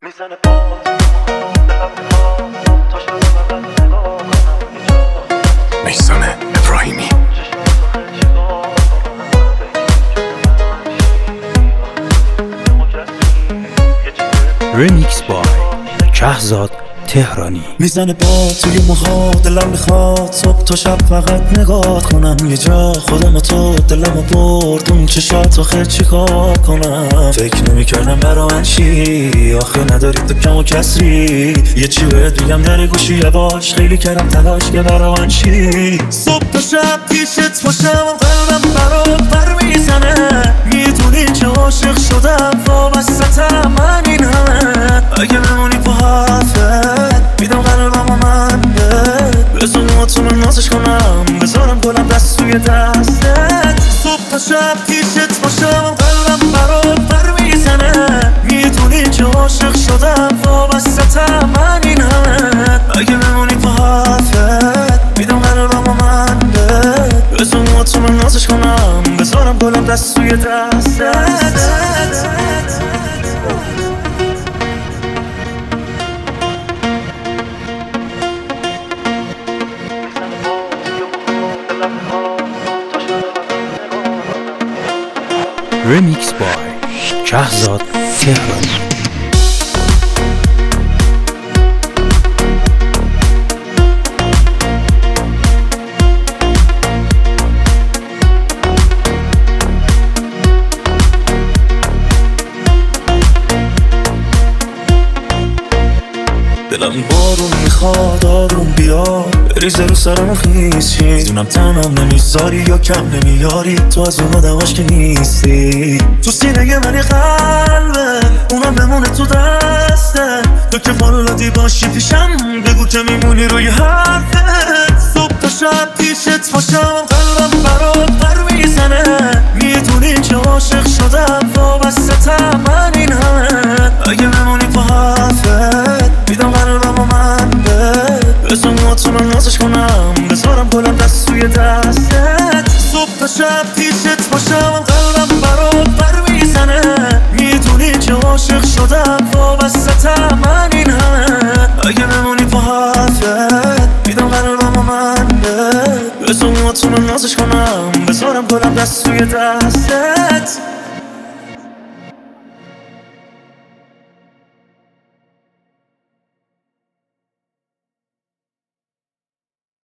میزنه باز دلم میخواد تا شب فقط نگاه کنم یه جا میثم ابراهیمی. ریمیکس بای شهزاد تهرانی. میزنه با توی موها دلم میخواد صبح تا شب فقط نگاه کنم یه جا خودم و تو دلمو برد اون چشات آخه چی کار کنم. فکر نمیکردم برا من چی آخه نداری تو کم و کسری یه چی بهت بگم در گوشی یواش خیلی کردم تلاش که برا من چی صبح تا شب پیشت باشم و قلبم برات پر میزنه میدونی که عاشق شدم وابستم من این همه اگه بمونی با حرفت میدم قلبم و من بزن موتون نازش کنم بذارم گلم دست توی دستت صبح تا شب پیشت باشم و قلبم برات پر میزنه میدونی که عاشق شدم وابستم من این همه اگه بمونی با حرفت میدم قلبم و من بزن موتون نازش کنم بذارم گلم دست توی دستت ریمیکس بای شهزاد تهرانی. دلم بارون میخواد آروم بیا ریزه رو سرم خیسی میدونم تنم نمیذاری یا کم نمیاری تو از اون آدماش که نیستی تو سینه من یه قلبه اونم بمونه تو دسته تو که فالادی باشی پیشم بگو که میمونی روی حرفت صبح تا شب پیشت باشم قلبم برات پر میزنه میدونی که عاشق شدم وابستم من این همه اگه بمونی با حرفت میدم قلبم و من بزن موتون نازش کنم بذارم گلم دست توی دستت صبح تا شب پیشت باشم قلبم برات پر میزنه میدونی که عاشق شدم وابستم من این همه اگه بمونی با حرفت میدم قلبم و من بزن موتون نازش کنم بذارم گلم دست توی دستت